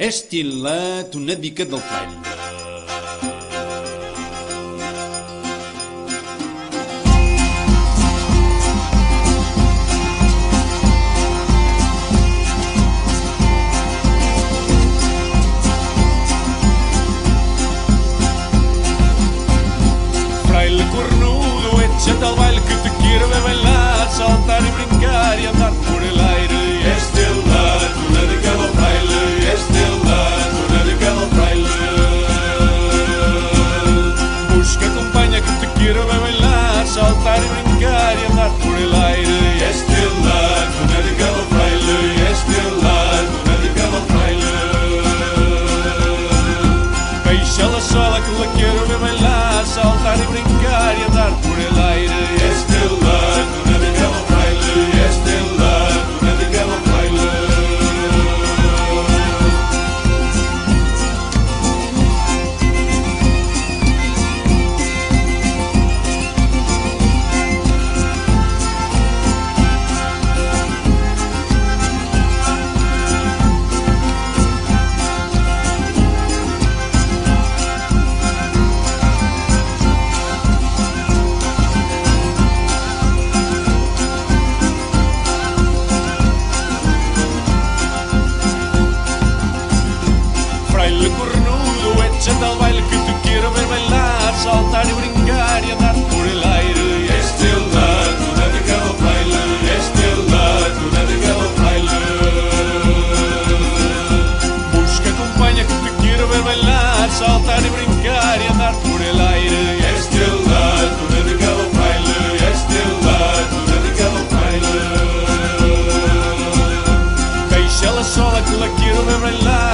Estilat una dica del fraile. Fraile cornudo, échate al baile que te quiero ver bailar, saltar y brincar y andar por el aire. Estilat una dica del fraile. Estilat una dica del fraile. Busca compañía que te quiero ver bailar, saltar y brincar y andar por el aire. Estilat una dica del fraile. Estilat una dica del fraile. Deixa la sola que la quiero ver bailar, saltar y brincar y andar por el aire. Estilat una dica del fraile. Estilat una dica del fraile. Fraile cornudo, échate al baile que te quiero ver bailar, saltar y brincar y andar por el aire. Estilat una dica del fraile. Estilat una dica del fraile. Busca compañía que te quiero ver bailar, saltar y brincar y andar por el aire. Estilat una dica del fraile. Estilat una dica del fraile. Deixa la sola que la quiero ver bailar,